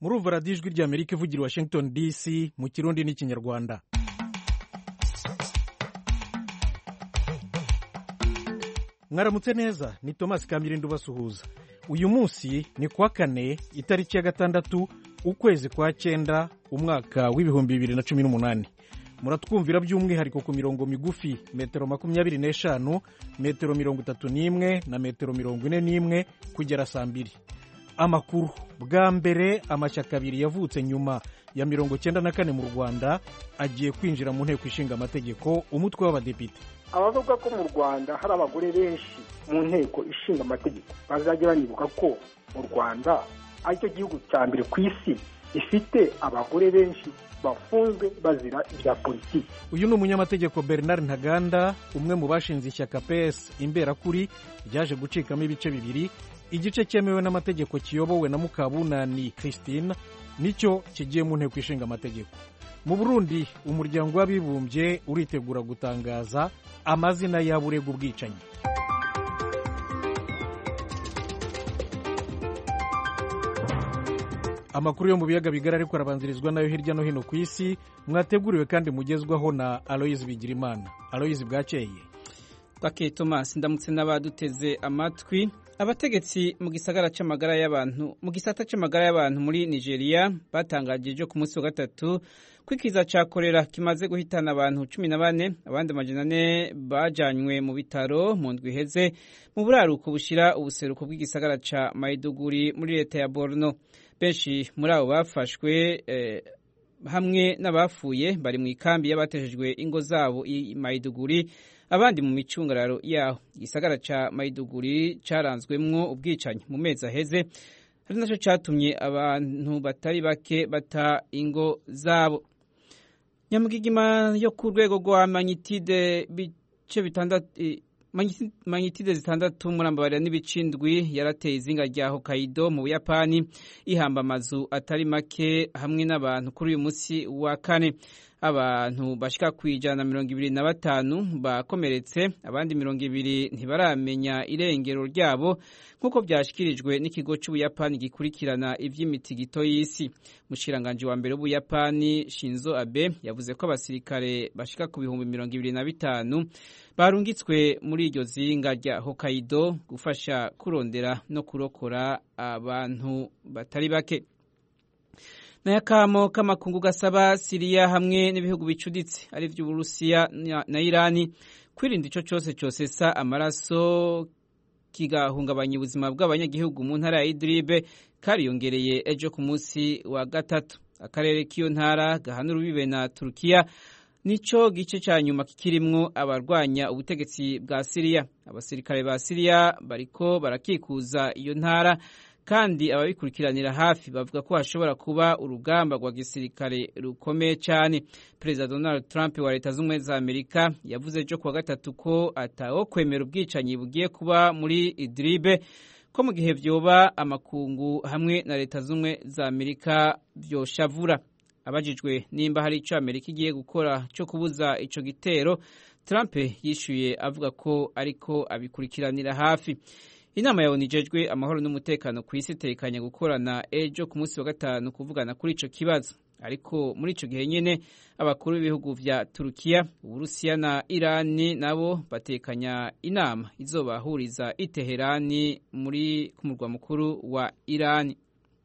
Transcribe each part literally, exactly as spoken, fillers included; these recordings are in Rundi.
murumva radiyo ijwi ry'Amerika ivugira Washington D C mu Kirundi n'Ikinyarwanda. Mwaramutse neza, ni Thomas Kamirindo basuhuza. Uyu munsi ni kwa kane itariki ya gatandatu ukwezi kwa cyenda umwaka w'ibihumbi bibiri na cumi n'umunani. Muratwumvira by'umwihariko ku mirongo migufi metero makumyabiri n'eshanu, metero mirongo itatu n'imwe na metero mirongo ine n'imwe kugera saa mbiri. Amakuru bwa mbere amashyaka abiri yavutse nyuma ya mirongo cyenda na kane mu Rwanda agiye kwinjira mu nteko ishinga amategeko, umutwe w'abadepite. Abavuga ko mu Rwanda hari abagore benshi mu nteko ishinga amategeko bazajya banibuka ko mu Rwanda aricyo gihugu cya mbere ku isi ifite abagore benshi bafunzwe bazira ibya politiki. Uyu ni umunyamategeko Bernard Ntaganda, umwe mu bashinze ishyaka P S Imberakuri ryaje gucikamo ibice bibiri. Igice cyemewe n'amategeko kiyobowe na Mukabunani Christine nicyo kigiye mu nteko ishinga amategeko. Mu Burundi umuryango w'abibumbye uritegura gutangaza amazina y'aburega ubwicanyi. Amakuru yo mu biyaga bigara ariko arabanzirizwa nayo hirya no hino ku isi, mwateguriwe kandi mugezwaho na Aloise Bigirimana. Aloise bwakeye. Bake Thomas, ndamutse n'abaduteze amatwi. Abategetsi mu gisagara c'amagara y'abantu mu gisata c'amagara y'abantu muri Nigeria batangajije ku munsi wa gatatu kwikiza ca kolera kimaze guhitana abantu cumi na bane, abandi amajana ane bajanywe mu bitaro mu ndwi iheze mu buraruko bushira ubuseruko bw'igisagara ca Maiduguri muri leta ya Borno. Benshi muri abo bafashwe eh, hamwe n'abafuye bari mu ikambi y'abatejejwe ingo zabo i Maiduguri, abandi mu micungararo yaho. Igisagara ca Maiduguri caranzwemwo ubwicanyi mu mezi aheze, ari naco catumye abantu batari bake bata ingo zabo. Nyamugigima yo ku rwego rwa magnitude bice bitandatu magnitude zitandatu murambabarira n'ibicindwi yarateye izinga rya Hokkaido mu Buyapani, ihamba amazu atari make hamwe n'abantu kuri uyu munsi wa kane. Abantu bashika kwijana mirongo ibiri na batanu bakomeretse, abandi mirongo ibiri ntibaramenya irengero ryabo nkuko byashikirijwe n'ikigo c'Ubuyapani gikurikirana ivy'imitigito y'isi. Mushiranganje wa mbere w'Ubuyapani Shinzo Abe yavuze ko abasirikare bashika ku bihumbi mirongo ibiri na bitanu barungitswe muri iryo zinga rya Hokkaido gufasha kurondera no kurokora abantu batari bake. Nayakamo k'amakungu gasaba Syria hamwe n'ibihugu bicuditse ari vy'Uburusiya na Irani kwirinda ico cyose cyose sa amaraso kigahungabanya ubuzima bw'abanyagihugu mu ntara ya Idlib kariyongereye ejo ku munsi wa gatatu. Akarere k'iyo ntara gahana urubibe na Turkiya nico gice ca nyuma kikirimwo abarwanya ubutegetsi bwa Syria. Abasirikare ba Syria bariko barakikuza iyo ntara, kandi ababikurikiranira hafi bavuga ko hashobora kuba urugamba rwa gisirikare rukomeye cyane. Perezida Donald Trump wa Leta Zunze Ubumwe za Amerika yavuze ejo kuwa gatatu ko ataho kwemera ubwicanyi bugiye kuba muri Idlib, ko mu gihe vyoba amakungu hamwe na Leta Zunze Ubumwe za Amerika vyoshavura. Abajijwe nimba hari ico Amerika igiye gukora cyo kubuza ico gitero, Trump yishuye avuga ko ariko abikurikiranira hafi. Inama ya O N U ijejwe amahoro n'umutekano ku isi itekanya gukorana ejo ku munsi wa gatanu kuvugana kuri ico kibazo. Ariko muri ico gihe nyene abakuru b'ibihugu vya Turkiya, Uburusiya na Irani nabo batekanya inama izobahuriza i Teherani muri ku murwa mukuru wa Irani.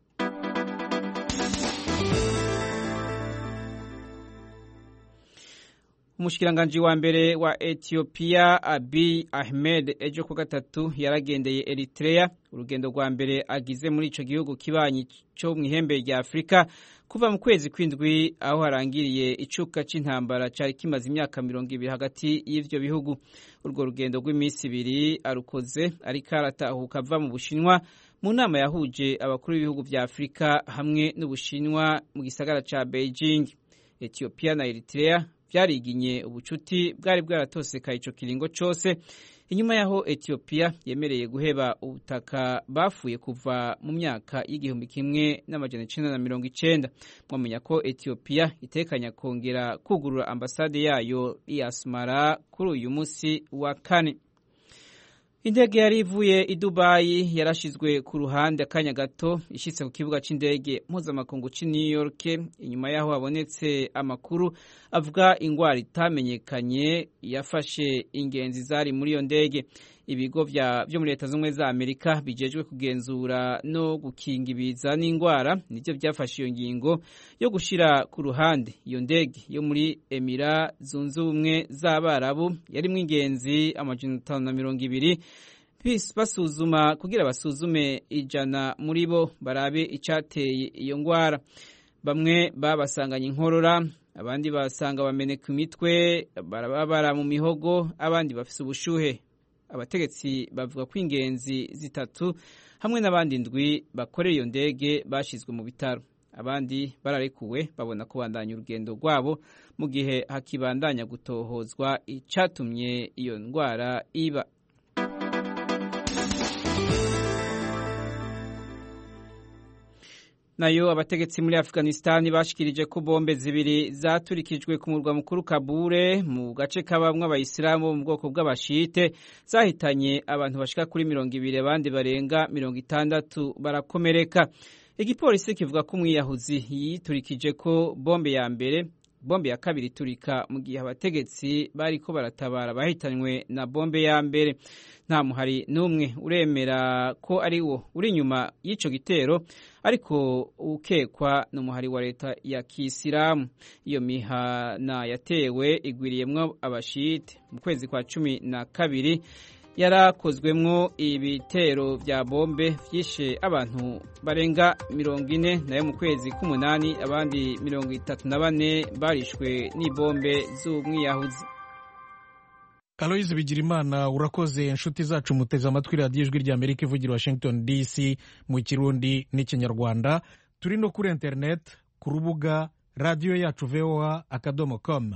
Umushikiranganje wa mbere wa Ethiopia Abiy Ahmed ejo ku gatatu yaragendeye Eritrea, urugendo rwa mbere agize muri ico gihugu kibanyi cyo mwihembe rya Afrika kuva mu kwezi kwindwi, aho harangiriye icuka c'intambara cari kimaze imyaka mirongo ibiri hagati y'ivyo bihugu. Urwo rugendo rw'iminsi ibiri arukoze ariko aratahuka ava mu Bushinwa mu nama yahuje abakuru b'ibihugu vya Afrika hamwe n'Ubushinwa mu gisagara ca Beijing. Ethiopia na Eritrea vyariginye ubucuti bwari bwaratoseka ico kiringo cose, inyuma yaho Ethiopia yemereye guheba ubutaka bafuye kuva mu myaka y'igihumbi kimwe n'amajana icenda na mirongo icenda. Mwamenya ko Ethiopia itekanya kongera kugurura ambasade yayo i Asmara kuri uyu munsi wa kane. Indege yari ivuye i Dubai yarashizwe ku ruhande akanya gato ishitse ku kibuga c'indege mpuzamakungu c'i New York inyuma yaho habonetse amakuru avuga ingwara itamenyekanye yafashe ingenzi zari muri iyo ndege. Ibigo vya vyo muri Leta z'Ubumwe za Amerika bijejwe kugenzura no gukinga ibiza n'ingwara nivyo vyafashe iyo ngingo yo gushira ku ruhande iyo ndege yo muri Emira Zunze Ubumwe z'Abarabu yarimwo ingenzi amajana atanu na mirongo ibiri basuzuma kugira basuzume ijana muri bo barabe icateye iyo ngwara. Bamwe babasanganye inkorora, abandi basanga bameneka imitwe, barababara mu mihogo, abandi bafise ubushuhe. Abategetsi bavuga ko ingenzi zitatu hamwe n'abandi ndwi bakorera iyo ndege bashizwe mu bitaro. Abandi bararekuwe babona kubandanya urugendo rwabo mu gihe hakibandanya gutohozwa icatumye iyo ndwara iba. Nayo abategetsi muri Afghanistan bashikirije ko bombe zibiri zaturikijwe ku murwa mukuru Kabule mu gace kabamwe abayisilamu mu bwoko bw'abashite zahitanye abantu bashika kuri mirongo ibiri abandi barenga mirongo itandatu barakomereka. Igipolisi kivuga ko umwiyahuzi yiturikije ko bombe ya mbere bombe ya kabiri turika mu gihe abategetsi bariko baratabara bahitanywe na bombe ya mbere. Nta muhari n'umwe uremera ko ari wo uri inyuma y'ico gitero, ariko ukekwa n'umuhari wa leta ya Kisilamu. Iyo mihana yatewe igwiriyemwo abashite mu kwezi kwa cumi na kabiri yarakozwemwo ibitero vya bombe vyishe abantu barenga mirongo ine, nayo mu kwezi k'umunani abandi mirongo itatu na bane barishwe n'ibombe z'umwiyahuzi. Aloise Bigirimana, urakoze. Inshuti zacu muteze amatwi radiyo ijwi rya Amerika ivugira Washington D C mu Kirundi n'Ikinyarwanda. Turi no kuri internet ku rubuga radio yacu v o a akadomo com.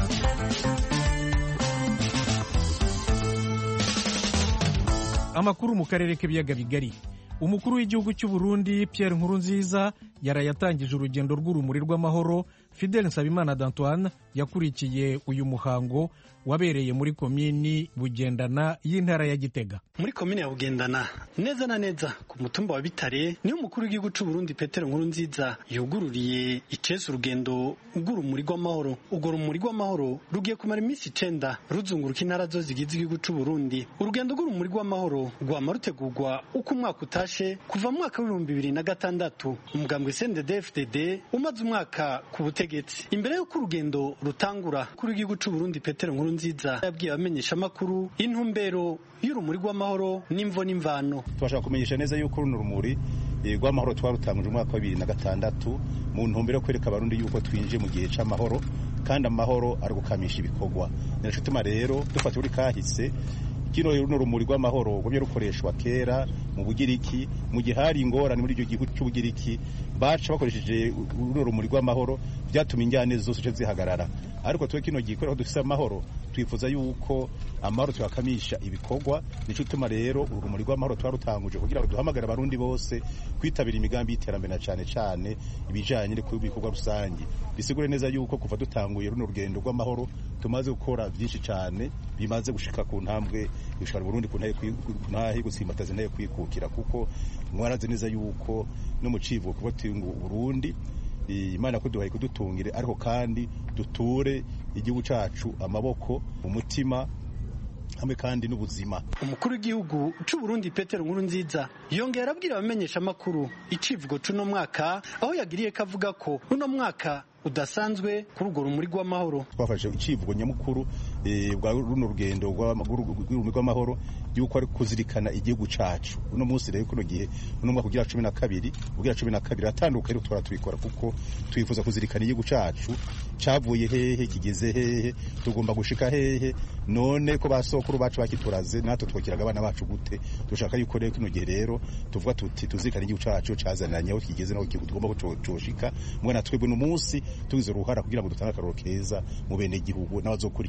Amakuru mu karere k'ibiyaga bigari. Umukuru w'igihugu cy'u Burundi Pierre Nkurunziza yarayatangije urugendo rw'urumuri rw'amahoro. Fidel Nsabimana d'Antoine yakurikiye uyu muhango wabereye muri komini Bugendana y'intara ya Gitega. Muri komini ya Bugendana neza na neza ku mutumba wa Bitare niyo umukuru w'igihugu cy'u Burundi Petero Nkurunziza yugururiye icese urugendo rw'urumuri rw'amahoro. Urwo rumuri rw'amahoro rugiye kumara iminsi icenda ruzunguruka intara zo zigize igihugu cy'u Burundi. Urugendo rw'urumuri rw'amahoro rwama rutegurwa uko umwaka utashe kuva mu mwaka w'ibihumbi bibiri na gatandatu. Umugambwe C N D D F D D umaze umwaka ku butegetsi. Imbere y'uko urugendo rutangura kuri igihugu cy'u Burundi Petero Nkurunziza yabwiye abamenyesha makuru intumbero y'urumuri rw'amahoro n'imvo n'imvano. Twashaka kumenyesha neza yuko runo rumuri rw'amahoro twarutanguje umwaka wa bibiri na gatandatu mu ntumbero yo kwereka abarundi yuko twinjiye mu gihe c'amahoro, kandi amahoro ari gukamisha ibikorwa. Nico gituma rero dufata uri kahise kino runo rumuri rw'amahoro rw'ibyo rukoreshwa kera mu Bugiriki, mu gihe hari ingorane muri icyo gihugu cy'Ubugiriki baca bakoresheje runo rumuri rw'amahoro byatuma injyane zose zihagarara. Ariko twe kino gihe ko dufise amahoro twifuza yuko amahoro twakamisha ibikorwa. Nico gituma rero urumuri rw'amahoro twarutanguje kugira ngo duhamagara abarundi bose kwitabira imigambi y'iterambere na cyane cyane ibijanye n'ibikorwa rusangi. Bisigure neza yuko kuva dutanguye runo rugendo rw'amahoro tumaze gukora byinshi cyane bimaze gushika ku ntambwe gushaka Burundi ku ntahe gusimbataza nayo kwikukira, kuko mwaraze neza yuko no mu civugo kuba tingu Burundi Imana ko duhaye kudutungire, ariko kandi duture igihugu cacu amaboko umutima hamwe kandi n'ubuzima. Umukuru w'igihugu cy'u Burundi Petero Nkurunziza yongera abwira abamenyesha makuru icivugo c'uno mwaka, aho yagiriye kavuga ko uno mwaka udasanzwe kuri urwo rumuri rw'amahoro. Twafashe icivugo nyamukuru bwa runo rugendo rw'urumuri rw'amahoro yuko ari kuzirikana igihugu cacu. Uno munsi rero kuno gihe uno mwaka ugira cumi na kabiri ugira cumi na kabiri atanduka rero twara twikora, kuko twifuza kuzirikana igihugu cacu cavuye hehe kigeze hehe tugomba gushika hehe, none ko basokuru bacu bakituraze natwe twokiraga abana bacu gute. Dushaka yuko rero kino gihe rero tuvuga tuti tuzirikana igihugu cacu cazananye aho kigeze naho tugomba gucoshika. Mwana twebwe no munsi tugize uruhara kugira ngo dutange akaroro keza mu bene igihugu n'abazokurikira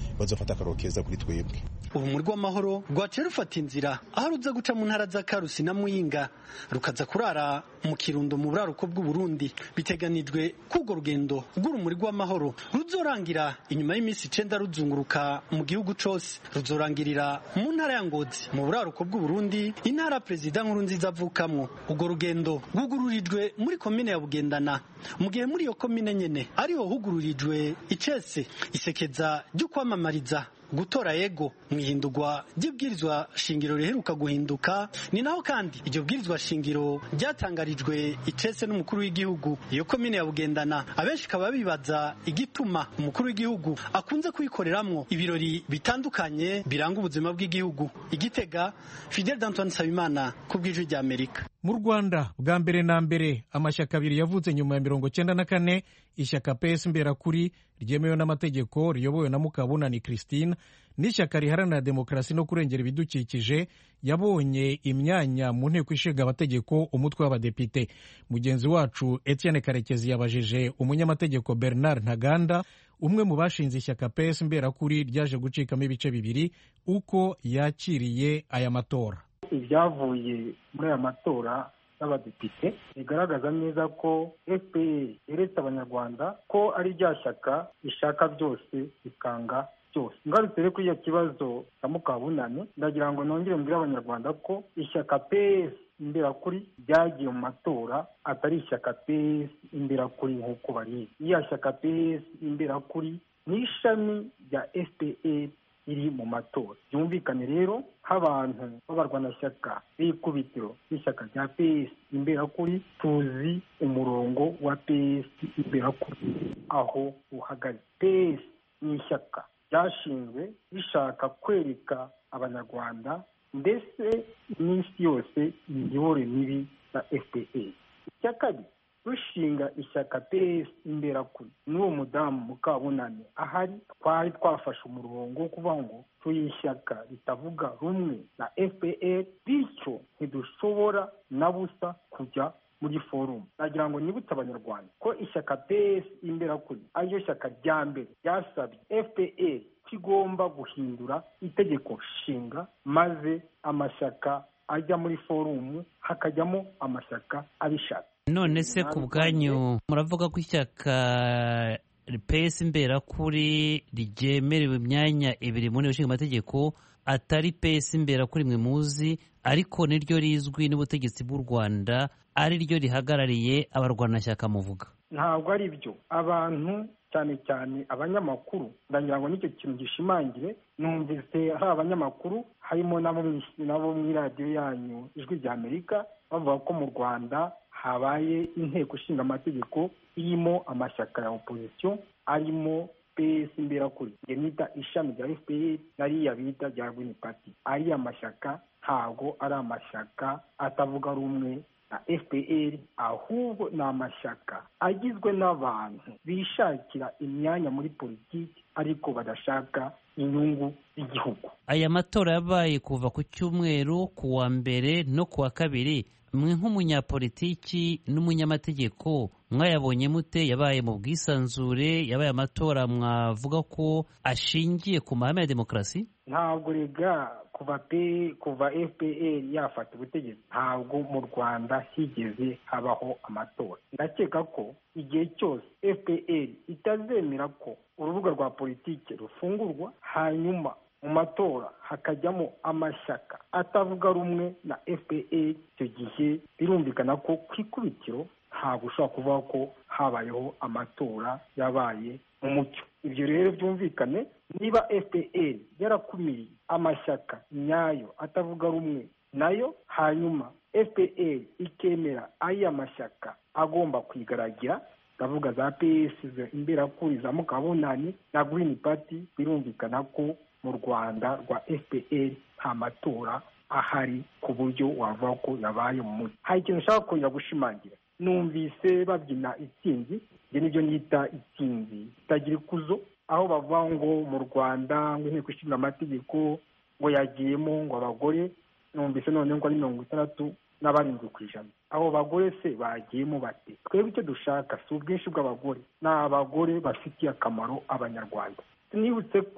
bazofata akaroro keza kuri twebwe. ubu muri rw'amahoro rwaciye rufata inzira aho ruza guca mu ntara za Karusi na Muyinga rukaza kurara mu Kirundo mu buraruko bw'u Burundi. Biteganijwe k'urwo rugendo rw'urumuri rw'amahoro ruzorangira inyuma y'iminsi icenda ruzunguruka mu gihugu cose. Ruzorangirira mu ntara ya Ngozi mu buraruko bw'u Burundi, intara Perezida Nkurunziza avukamwo. Urwo rugendo rwugururijwe muri komine ya Bugendana, mu gihe muri iyo komine nyene ariho hugururijwe icese isekeza ryo kwamamariza gutora yego mwihindurwa ry'ibwirizwa shingiro riheruka guhinduka. Ni naho kandi iryo bwirizwa shingiro ryatangarijwe icese n'umukuru w'igihugu. Iyo komine ya Bugendana abenshi kaba bibaza igituma umukuru w'igihugu akunze kuyikoreramwo ibirori bitandukanye biranga ubuzima bw'igihugu. Igitega, Fidel D'Antoine Sabimana ku bw'ijwi rya Amerika. Mu Rwanda bwa mbere na mbere amashyaka abiri yavutse nyuma ya mirongo cyenda na kane, ishyaka P S Imberakuri ryemewe n'amategeko riyobowe na Mukabunani Christine n'ishyaka riharanira demokarasi no kurengera ibidukikije yabonye imyanya mu nteko ishinga amategeko umutwe w'abadepite. Mugenzi wacu Etienne Karekezi yabajije umunyamategeko Bernard Ntaganda, umwe mu bashinze ishyaka P S Imberakuri ryaje gucikamo ibice bibiri, uko yakiriye aya matora. Ibyavuye muri aya matora y'abadepite bigaragaza neza ko F P R yeretse abanyarwanda ko ari rya shyaka ishaka byose bikanga byose. Ngarutse rero kuri iyo kibazo cya Mukabunani, ndagira ngo nongere mbwire abanyarwanda ko ishyaka P S Imberakuri ryagiye mu matora atari ishyaka P S Imberakuri nk'uko barizi. Iya shyaka P S Imberakuri ni ishami rya F P R iri mu matora. Byumvikane rero nk'abantu b'abarwanashyaka b'ikubitiro y'ishyaka rya P S Imberakuri tuzi umurongo wa P S Imberakuri aho uhagaze. P S ni ishyaka ryashinzwe rishaka kwereka abanyarwanda ndetse n'isi yose imiyoboro mibi ya F P R. Icya kabiri, rushinga ishyaka P S Imberakuri n'uwo mudamu Mukabunani ahari, twari twafashe umurongo wo kuvuga ngo turi ishyaka ritavuga rumwe na F P R, bityo ntidushobora na busa kujya muri forumu. Nagira ngo nibutse abanyarwanda ko ishyaka P S Imberakuri ariryo shyaka rya mbere ryasabye F P R kigomba guhindura itegeko nshinga maze amashyaka ajya muri forumu hakajyamo amashyaka abishaka. None se ku bwanyu muravuga ko ishyaka P S Imberakuri ryemerewe imyanya ibiri mu nteko ishinga amategeko atari P S Imberakuri mwe muzi, ariko niryo rizwi n'ubutegetsi bw'u Rwanda ari ryo rihagarariye abarwanashyaka muvuga? Ntabwo ari byo. Abantu cyane cyane abanyamakuru, ndagira ngo nicyo kintu gishimangire. Numvise hari abanyamakuru harimo nabo mu radiyo yanyu ijwi rya Amerika bavuga ko mu Rwanda habaye inteko ishinga amategeko irimo amashyaka ya opposition arimo P S Imberakuri, nita ishami rya F P R nariya bita rya Green Party. Ari amashyaka ntabwo ari amashyaka atavuga rumwe na F P R, ahubwo ni amashyaka agizwe n'abantu bishakira imyanya muri politiki ariko badashaka inyungu z'igihugu. Aya matora yabaye kuva ku cyumweru, ku wa mbere no ku wa kabiri. Mwe nk'umunyapolitiki n'umunyamategeko mwayabonye mute? Yabaye mu bwisanzure? Yabaye amatora mwavuga ko ashingiye ku mahame ya demokarasi? Ntabwo rega kuva pe kuva F P R yafata ubutegetsi ntabwo mu Rwanda higeze habaho amatora. Ndakeka ko igihe cyose F P R itazemera ko urubuga rwa politiki rufungurwa hanyuma mu matora hakajyamo amashyaka atavuga rumwe na F P R, icyo gihe birumvikana ko ku ikubitiro ntabwo ushobora kuvuga ko habayeho amatora yabaye mu mucyo. Ibyo rero byumvikane, niba F P R yarakumiriye amashyaka nyayo atavuga rumwe nayo, hanyuma F P R ikemera aya mashyaka agomba kwigaragira, ndavuga za P S Imberakuri, za Mukabunani na Green Party, birumvikana ko mu Rwanda rwa F P R nta matora ahari ku buryo wavuga ko yabaye mu mucyo. Hari ikintu ushaka kongera gushimangira. Numvise babyina itsinzi, ibyo nibyo nita itsinzi itagira ikuzo, aho bavuga ngo mu Rwanda ngo inteko ishinga amategeko ngo yagiyemo ngo abagore, numvise none ngo ari mirongo itandatu na barindwi ku ijana. Abo bagore se bagiyemo bate? Twebwe icyo dushaka si ubwinshi bw'abagore, ni abagore bafitiye akamaro abanyarwanda. Nibutse ko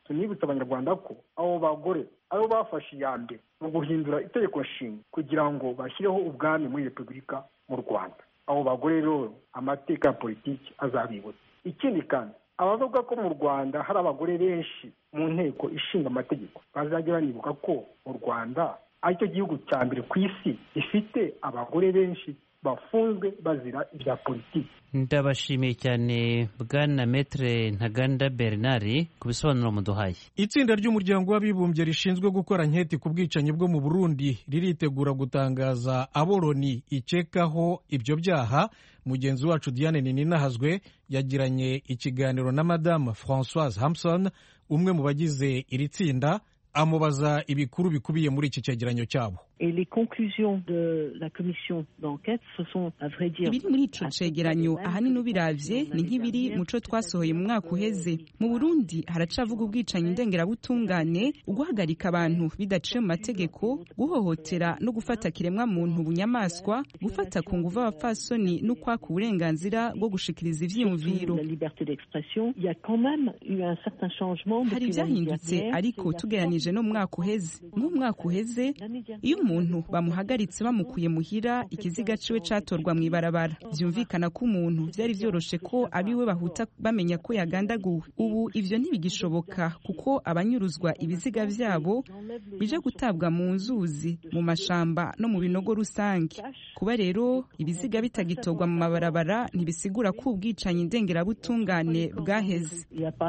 tunibutsa abanyarwanda ko abo bagore abo bafashe iya mbere mu guhindura itegeko nshinga kugira ngo bashyireho ubwami muri repubulika mu rwanda. abo bagore rero amateka ya politiki azabibutsa. ikindi kandi abavuga ko mu rwanda hari abagore benshi mu nteko ishinga amategeko bazajya banibuka ko mu rwanda aricyo gihugu cya mbere ku isi gifite abagore benshi bafunzwe bazira ibya politiki. ndabashimiye cyane bwana Maître Ntaganda Bernard ku bisobanuro muduhaye. Itsinda ry'umuryango w'abibumbye rishinzwe gukora nketi ku bwicanyi bwo mu Burundi riritegura gutangaza abo Loni ikekaho ibyo byaha. Mugenzi wacu Diane Nininahazwe yagiranye ikiganiro na Madame Françoise Hampson, umwe mu bagize iri tsinda, amubaza ibikuru bikubiye muri iki cyegeranyo cyabo. Et les conclusions de la commission d'enquête ce sont à vrai dire ibiri muri ico cegeranyo ahanini ubiravye ni nk'ibiri muco twasohoye mu mwaka uheze. Mu Burundi haracavuga ubwicanyi ndengerabutungane, uguhagarika abantu bidaciye mu mategeko, guhohotera no gufata kiremwa muntu bunyamaswa, gufata ku nguvu abapfasoni no kwaka uburenganzira bwo gushikiriza ivyiyumviro. Hari ivyahindutse ariko tugeranije no mu mwaka uheze. Mu mwaka uheze iyo umuntu bamuhagaritse bamukuye muhira ikiziga ciwe catorwa mu ibarabara, vyumvikana ko umuntu vyari vyoroshe ko abiwe bahuta bamenya ko yagandaguwe. Ubu ivyo ntibigishoboka kuko abanyuruzwa ibiziga vyabo bije gutabwa mu nzuzi, mu mashamba no mu binogo rusange. Kuba rero ibiziga bitagitorwa mu mabarabara ntibisigura ko ubwicanyi ndengerabutungane bwaheze.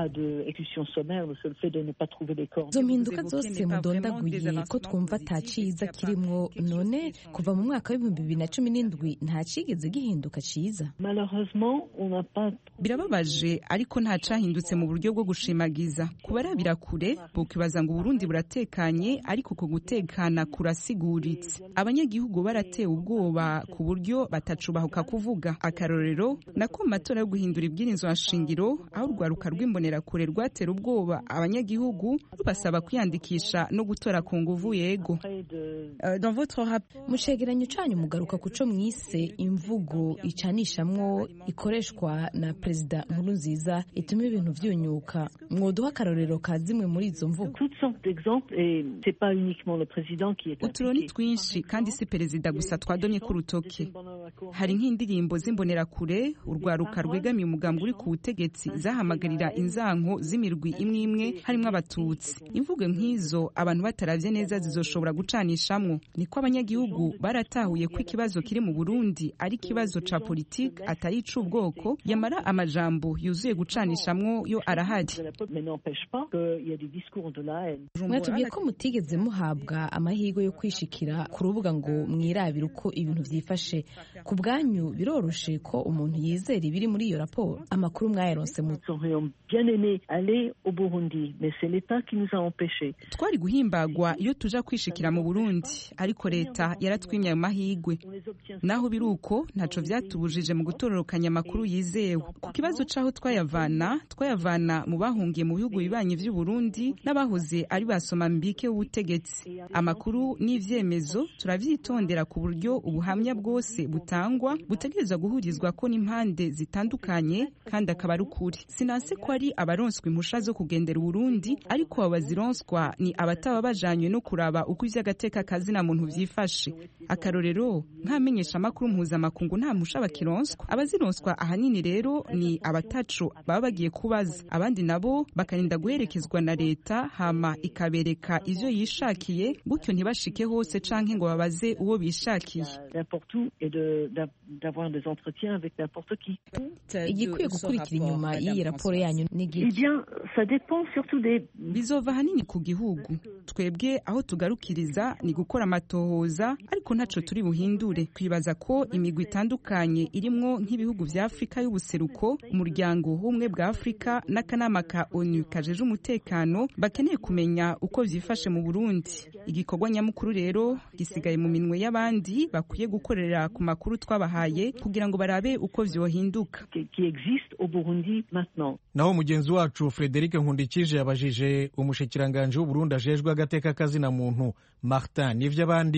Izo mpinduka zose mudondaguye ko twumva ataciza kirimwo, none kuva mu mwaka w'ibihumbi bibiri na cumi n'indwi nta cigeze gihinduka ciza. Birababaje ariko nta cahindutse mu buryo bwo gushimagiza. Kubarabira kure bokibaza ngo Burundi buratekanye, ariko ku gutekana kurasiguritse. Abanyagihugu baratewe ubwoba ku buryo batacubahuka kuvuga. Akarorero nako matora yo guhindura ibwirizwa nshingiro, aho urwaruka rw'imbonera kure rwatera ubwoba abanyagihugu rubasaba kwiyandikisha no gutora ku nguvu yego. Dans votre rap mu cegeranyo canyu mugaruka kuco mwise imvugo icanishamwo ikoreshwa na Perezida Nkurunziza ituma ibintu vyunyuka. Mwoduha akarorero ka zimwe muri izo mvugo? Uturoni twinshi kandi si perezida gusa twadomye ku rutoke. Hari nk'indirimbo z'imbonera kure urwaruka rwegamiye umugambi uri ku butegetsi zahamagarira inzanko z'imirwi imwe imwe harimo abatutsi. Imvugo nk'izo abantu bataravye neza zizoshobora gucanishamwo. Niko abanyagihugu baratahuye ko ikibazo kiri mu Burundi ari kibazo ca politike atari ic'ubwoko, yamara amajambo yuzuye gucanishamwo yo arahari. Mwatubwiye ko mutigeze muhabwa amahirwe yo kwishikira ku rubuga ngo mwirabire uko ibintu vyifashe. Ku bwanyu biroroshe ko umuntu yizera ibiri muri iyo raporo? Amakuru mwayaronse mu twari guhimbagwa iyo tuja kwishikira mu Burundi, ariko leta yaratwimye ayo mahigwe. Naho biruko ntaco vyatubujije mu gutororokanya amakuru yizewe. Ku kibazo caho twayavana twayavana mu bahungiye mu bihugu bibanyi vy'u Burundi n'abahoze ari basoma mbike w'ubutegetsi. Amakuru n'ivyemezo turavyitondera ku buryo ubuhamya bwose butangwa butegerezwa guhurizwa ko n'impande zitandukanye kandi akaba ari ukuri. Sinase ko ari abaronswa impusha zo kugendera Burundi, ariko abazironswa ni abataba bajanywe no kuraba uko ivy'agateka kazina muntu vyifashe. Akarorero nkamenyesha amakuru mpuzamakungu nta mpusha bakironswa. Abazironswa ahanini rero ni abataco baba bagiye kubaza, abandi nabo bakarinda guherekezwa na leta hama ikabereka ivyo yishakiye, gutyo ntibashike hose canke ngo babaze uwo bishakiye. Igikwiye gukurikira inyuma y'iyi raporo yanyu n'igiki? Bizova hanini ku gihugu. Twebwe aho tugarukiriza ni gukora amatohoza, ariko ntaco turi buhindure. Twibaza ko imigwi itandukanye irimwo nk'ibihugu vya Afrika y'ubuseruko, umuryango w'ubumwe bwa Afrika n'akanama ka ONU kajeje umutekano bakeneye kumenya uko vyifashe mu Burundi. Igikorwa nyamukuru rero gisigaye mu minwe y'abandi bakwiye gukorera ku makuru twabahaye kugira ngo barabe uko vyohinduka. Naho mugenzi wacu Frederic Nkundikije yabajije umushikiranganje w'u Burundi ajejwe agateka kazina muntu Martin Nivyabandi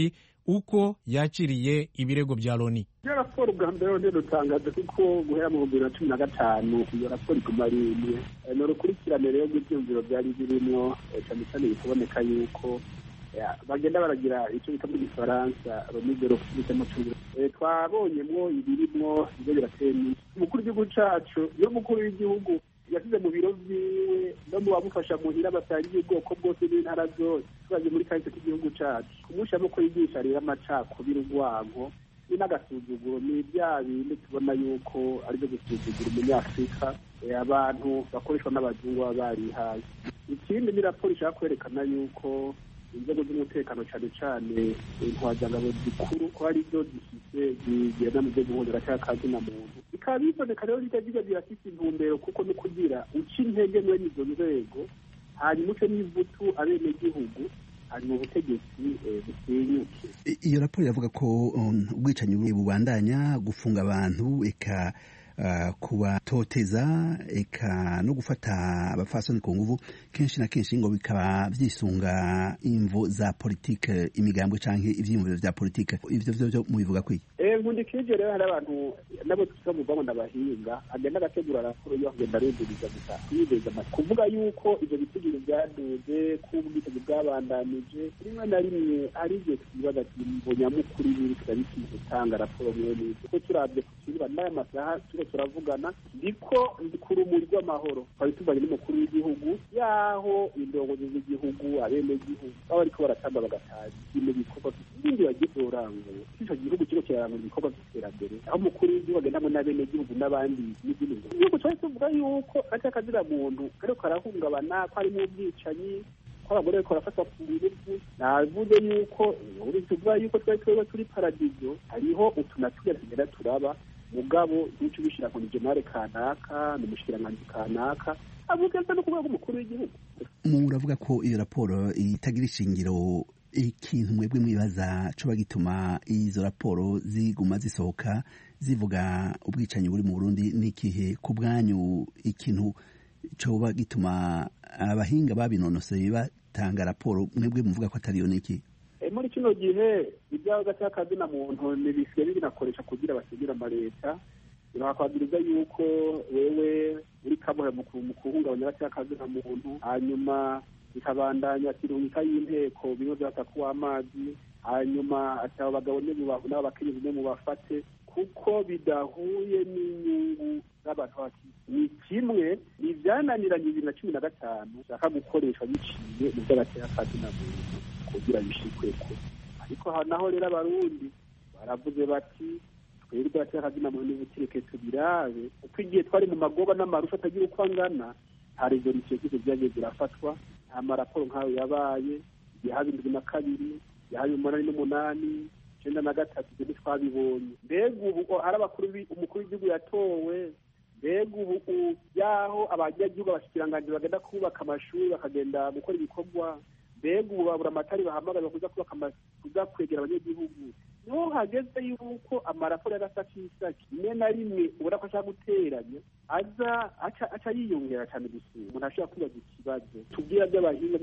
uko yakiriye ibirego bya Loni. Iyo raporo bwa mbere rero dutangaje kuko guhera mu bibiri na cumi na gatanu iyo raporo iguma ari imwe ni urukurikirane rero rw'ibyumviro byari birimo cyane cyane bikaboneka yuko bagenda baragira icyo bita mu gifaransa romidero mu cyongereza twabonyemwo ibirimwo ibyo birateye iminsi umukuru w'igihugu cacu iyo umukuru w'igihugu yasize mu biro vyiwe no mu bamufasha muhira batangiye ubwoko bwose n'intara zose twaje muri kahise k'igihugu cacu kumushamo ko yigisha rero amacakubiri urwango ni n'agasuzuguro ni bya bindi tubona yuko aribyo gusuzugura umunyafurika abantu bakoreshwa n'abazungu baba barihaye. Ikindi ni raporo ishaka kwerekana yuko inzego z'umutekano cyane cyane intwazangabo zikuru ko ari byo zifite zigenda mu byo guhondera cyangwa akazi na muntu bikaba biboneka rero bijya birafite intumbero kuko no kugira uca intege muri izo nzego hanyuma uce n'ivutu abenegihugu hanyuma ubutegetsi busenyuke. Iyo raporo iravuga ko ubwicanyi bubandanya gufunga abantu eka Uh, kubatoteza eka no gufata abafasoni ku nguvu kenshi na kenshi ngo bikaba vyisunga imvo za politike imigambwe canke ivyiyumviro vya politike ivyo vyo vyo mubivuga kwiki? Eh nkundikije rero hari abantu nabo tukamuvamo ndabahinga agenda agategura raporo yo agenda arenduriza gusa kwibeza kuvuga yuko ivyo bitigiro byaduze kubwitege bwabandanije rimwe na rimwe ari je twibaza ati mbonyamukuru biri tukabiki gutanga raporo mwene kuko turavye ku kiba n'aya masaha turavugana ndiko ndikuru muri rw'amahoro twari tuvanye n'umukuru w'igihugu yaho indongozi z'igihugu abenegihugu baba bariko baratamba bagatazi ibintu bikorwa ibindi bagizorangura ico gihugu kiro kirarangura ibikorwa by'iterambere aho umukuru w'igihugu agendamo n'abenegihugu n'abandi n'izindi igihugu twari tuvuga yuko ati akazira muntu kariko karahungabana ko harimo ubwicanyi ko abagore bariko barafatwa ku ngufu navuze yuko uri tuvuga yuko twari twebwe turi paradizo hariho utunatuya tugenda turaba mugabo n'icyo bishira ku generale kanaka n'umushikiranganje kanaka avuga no kuvuga umukuru w'igihugu. Muravuga ko iyo raporo itagira ishingiro ikintu mwebwe mwibaza co bagituma izo raporo ziguma zisohoka zivuga ubwicanyi buri mu Burundi n'ikihe ku bwanyu ikintu co bagituma abahinga babinonoseye batanga raporo mwebwe muvuga ko atariyo niki? Muri kino gihe ibyaho gatakazi na muntu nibisiye binakoresha kugira basigira amaleta birakwagiriza yuko wewe uri kabohe mu kuhungabanya gatakazi na muntu hanyuma bikabandanya kirungika y'inteko bino byatakuwa amazi hanyuma ataba bagabo ne mu bahu n'abakenyezi ne mu bafate kuko bidahuye n'inyungu z'abantu baki ni kimwe ni byananiranye bibiri na cumi na gatanu shaka gukoresha biciye mu by'agatakazi na muntu kugira bishikwe ko ariko naho rero abarundi baravuze bati twebwe atakazi na muntu butireke tubirabe uko igihe twari mu magoba n'amarusha atagira uko angana hari izo rikeke byagiye birafatwa nta maraporo nk'ayo yabaye igihe indwi na kabiri igihe umunani n'umunani icyenda na gatatu ibyo twabibonye mbega ubu hari abakuru umukuru w'igihugu yatowe mbega ubu yaho abanyagihugu abashikiranganje bagenda kubaka amashuri bakagenda gukora ibikorwa mbega ubu babura amatari bahamagara kuza kubaka kuza kwegera abanyagihugu niho hageze yuko amaraporo y'agasakisaki rimwe na rimwe ubona ko ashaka guteranya aza aca yiyongera cyane gusura umuntu ashobora kwibaza ikibazo tubwira by'abahinga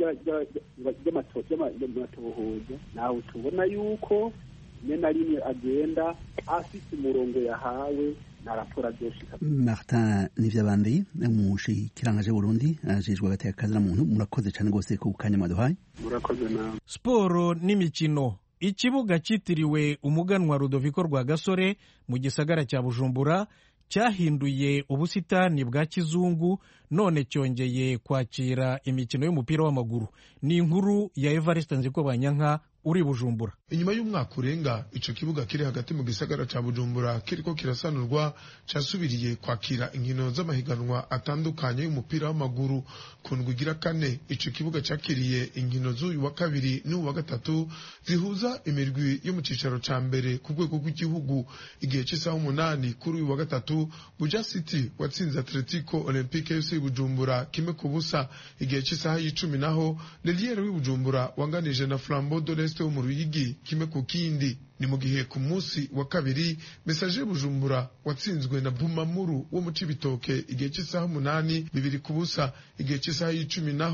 by'amatohoza nawe tubona yuko rimwe na rimwe agenda afite umurongo yahawe na raporo azoshika. Martin Nivyabandi umushikirangaje Burundi ajejwe agateka na muntu murakoze cyane gose ku kanya mwaduhaye. Murakoze nawe. Sporo n'imikino. Ikibuga cyitiriwe umuganwa Rudoviko Rwagasore mu gisagara cya Bujumbura cyahinduye ubusitani bwa kizungu none cyongeye kwakira imikino y'umupira w'amaguru. Ni inkuru ya Evariste Nzikobanyanka uri Bujumbura. Inyuma y'umwaka urenga ico kibuga kiri hagati mu gisagara ca Bujumbura kiriko kirasanurwa casubiriye kwakira inkino z'amahiganwa atandukanye y'umupira w'amaguru. Ku ndwi igira kane ico kibuga cakiriye inkino z'uyu wa kabiri n'uyu wa gatatu zihuza imirwi yo mu cicaro ca mbere ku rwego rw'igihugu. Igihe cy'isaha umunani kuri uyu wa gatatu Buja City watsinze Atletico Olympique F C Bujumbura kimwe ku busa. Igihe cy'isaha y'icumi naho Leliere w'Ibujumbura wanganije na Flambeau de l'Est wo mu Ruyigi kimwe ku kindi. Ni mu gihe ku munsi wa kabiri Messager Bujumbura watsinzwe na Bumamuru wo mu Cibitoke igihe cy'isaha umunani bibiri ku busa. Igihe cy'isaha y'icumi naho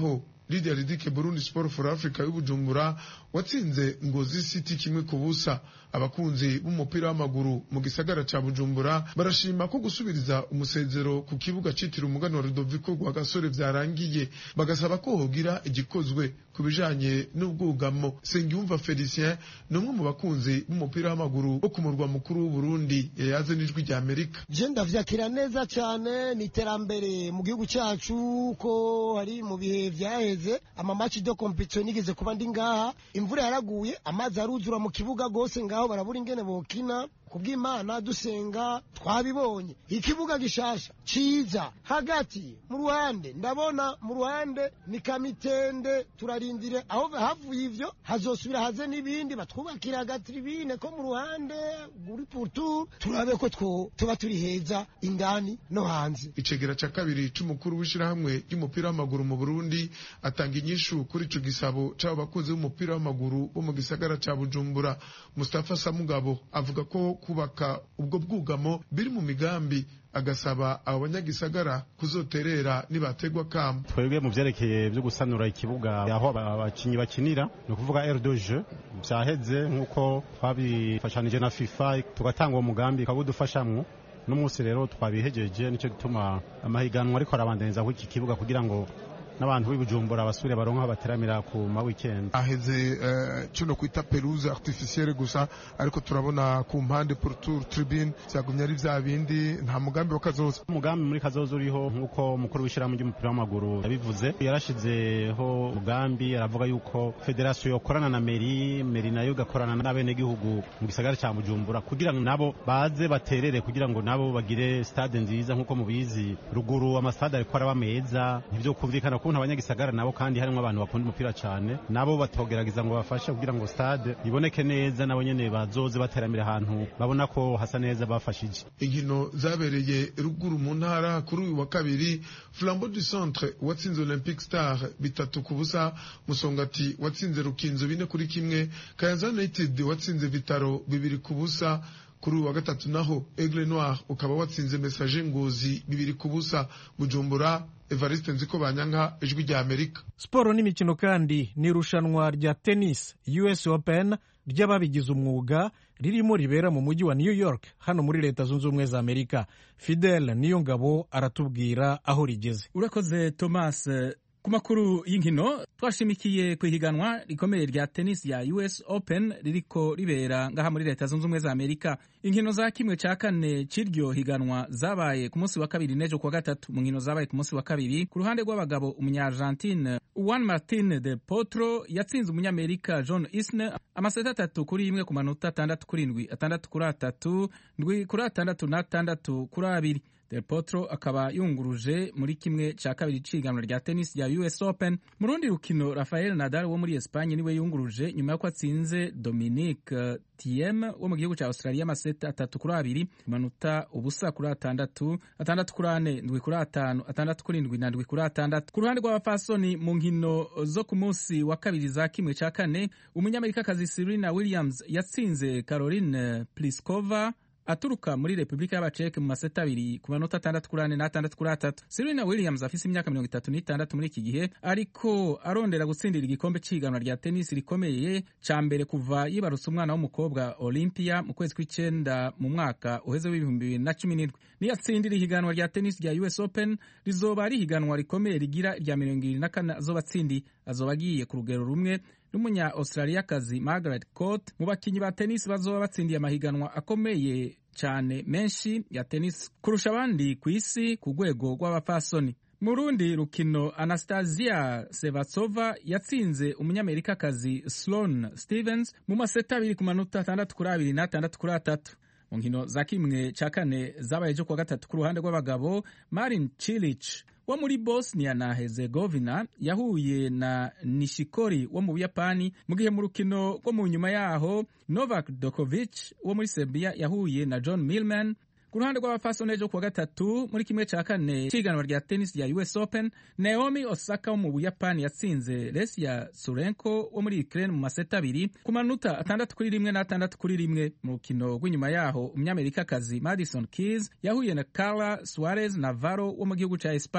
Lydia Ridike Burundi Sport for Africa y'Ubujumbura watsinze Ngozi City kimwe ku busa. Abakunzi b'umupira w'amaguru mu gisagara ca Bujumbura barashima ko gusubiriza umusezero ku kibuga citiriwe umuganwa Rudoviko Rwagasore vyarangiye, bagasaba ko hogira igikozwe ku bijanye n'ubwugamo. Sengiyumva Felicien ni umwe mu bakunzi b'umupira w'amaguru bo ku murwa mukuru w'u Burundi yayaze n'ijwi rya Amerika. Je ndavyakira neza cyane, ni terambere mu gihugu cyacu ko hari mu bihe vyaheze ama match de competition nigeze kuba ndi ngaha, imvura yaraguye amazi aruzura mu kibuga gose ngaho barabura ingene bokina. Kubw'Imana dusenga twabibonye ikibuga gishasha ciza hagati mu ruhande, ndabona mu ruhande ni Kamitende, turarindire aho havuye ivyo hazosubira haze n'ibindi batwubakira hagati ibine ko mu ruhande guri pourtour, turabe ko two tuba turi heza indani no hanze. Icegera ca kabiri c'umukuru w'ishirahamwe ry'umupira w'amaguru mu Burundi atanga inyishu kuri ico gisabo c'abo bakozi b'umupira w'amaguru bo mu gisagara ca Bujumbura. Mustafa Samugabo avuga ko kubaka ubwo bwugamo biri mu migambi, agasaba abo banyagisagara kuzoterera nibategwa kamo. Twebwe mu vyerekeye byo gusanura ikibuga aho abakinyi bakinira, no kuvuga aire de jeu, vyaheze nkuko twabifashanije na FIFA tugatanga uwo mugambi kabudufashamwo. N'umunsi rero twabihejeje, nico gituma amahiganwa ariko arabandaniza ku iki kibuga kugira ngo n'abantu b'ibujumbura basubire baronka bateramira ku ma weekend. Aheze uh, cyo no kwita pelouse artificielle gusa, ariko turabona ku mpande pourtour tribune cyagumye ari vya bindi, nta mugambi wa kazoza. Umugambi muri kazoza uriho nkuko umukuru w'ishirahamwe ry'umupira w'amaguru yabivuze, yarashizeho umugambi aravuga yuko federation yokorana na meri meri nayo gakorana n'abene gihugu mu gisagara cya Bujumbura kugira ngo nabo baze baterere kugira ngo nabo bagire stade nziza. Nkuko mubizi ruguru amastade ariko araba meza, nivyo kumvikana kuntu abanyagisagara nabo kandi harimo abantu bakunda umupira cyane, nabo batogerageza ngo bafashe kugira ngo stade iboneke neza, nabo nyene bazoze bateramira ahantu babona ko hasa neza bafashije. Inkino zabereye ruguru mu ntara kuri uyu wa kabiri, Flambeau du Centre watsinze Olympic Star bitatu ku busa, Musongati watsinze Rukinzo bine kuri kimwe, Kayanza United watsinze Vitaro bibiri ku busa. Kuri wa gatatu naho Aigle Noir ukaba watsinze Message Ngozi bibiri ku busa. Bujumbura, Evariste Nziko Banyanka, ijwi rya Amerika. Sport n'imikino kandi ni irushanwa rya tennis U S Open ry'ababigize umwuga ririmo ribera mu mujyi wa New York hano muri Leta Zunze Ubumwe za Amerika. Fidel Niyongabo aratubwira aho rigeze. Urakoze Thomas. Ku makuru y'inkino twashimikiye ku ihiganwa rikomeye rya tennis ya U S Open ririko ribera ngaha muri Leta Zunze Ubumwe za Amerika. Inkino za kimwe ca kane c'iryo higanwa zabaye ku munsi wa kabiri nejo kuwa gatatu. Mu nkino zabaye ku munsi wa kabiri ku ruhande rw'abagabo, umunya-Argentine Juan Martín del Potro yatsinze umunyamerika John Isner amaseta atatu kuri imwe ku manota atandatu kuri indwi, atandatu kuri atatu, ndwi kuri atandatu n'atandatu kuri abiri. Del Potro akaba yunguruje muri kimwe ca kabiri c'ihiganwa rya tennis ya U S Open. Mu rundi rukino Rafael Nadal wo muri Espagne niwe yunguruje nyuma yuko atsinze Dominic Thiem wo mu gihugu ca Australia amaseta atatu kuri abiri, manota ubusa kuri atandatu, atandatu kuri ane, ndwi kuri atanu, atandatu kuri indwi na ndwi kuri atandatu. Ku ruhande rw'abafasoni mu nkino zo ku munsi wa kabiri za kimwe ca kane, umunyamerikakazi Serena Williams yatsinze Caroline Pliskova aturuka muri Republika y'Abaceke mu maseta abiri ku manota atandatu kuri ane n'atandatu kuri atatu. Serena Williams afise imyaka mirongo itatu n'itandatu muri iki gihe, ariko arondera gutsindira igikombe c'ihiganwa rya tennis rikomeye ca mbere kuva yibarutse umwana w'umukobwa Olympia mu kwezi kw'icenda mu mwaka uheze w'ibihumbi bibiri na cumi n'indwi. Niyatsindira ihiganwa rya tennis rya U S Open rizoba ari ihiganwa rikomeye rigira irya mirongo ibiri na kane azoba atsindi. Azoba agiye ku rugero rumwe n'umunya Australiakazi Margaret Court mu bakinyi ba tennis bazoba batsindiye amahiganwa akomeye cyane menshi ya tennis kurusha abandi ku isi ku rwego rw'abafasoni. Mu rundi rukino Anastasia Sevastova yatsinze umunyamerikakazi Sloane Stevens mu maseta abiri ku manota atandatu kuri abiri n'atandatu kuri atatu. Mu nkino za kimwe ca kane zabaye ejo kuwa gatatu ku ruhande rw'abagabo, Marin Cilic wo muri Bosnia na Herzegovina yahuye na Nishikori wo mu Buyapani, mu gihe mu rukino rwo mu nyuma yaho Novak Djokovic wo muri Serbia yahuye na John Millman. Ku ruhande rw'abafasoni ejo kuwa gatatu muri kimwe ca kane c'ihiganwa rya tennis ya U S Open, Naomi Osaka wo mu Buyapani yatsinze Lesia Surenko wo muri Ukraine mu maseta abiri ku manota atandatu kuri rimwe n'atandatu kuri rimwe. Mu rukino rw'inyuma yaho umunyamerikakazi Madison Keys yahuye na Carla Suarez Navarro wo mu gihugu ca Espagne.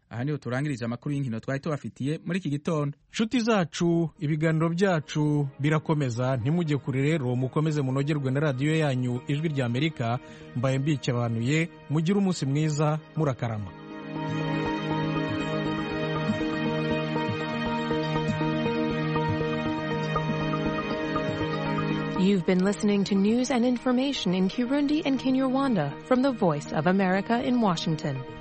aha niho turangirije amakuru y'inkino twari tubafitiye muri iki gitondo. nshuti zacu, ibiganiro byacu birakomeza, ntimujye kure rero, mukomeze munogerwe na radiyo yanyu ijwi rya Amerika. Mbaye mbikebanuye, mugire umunsi mwiza, murakarama. You've been listening to news and information in Kirundi and Kinyarwanda from the Voice of America in Washington.